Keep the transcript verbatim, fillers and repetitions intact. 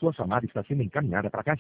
Sua chamada está sendo encaminhada para a caixa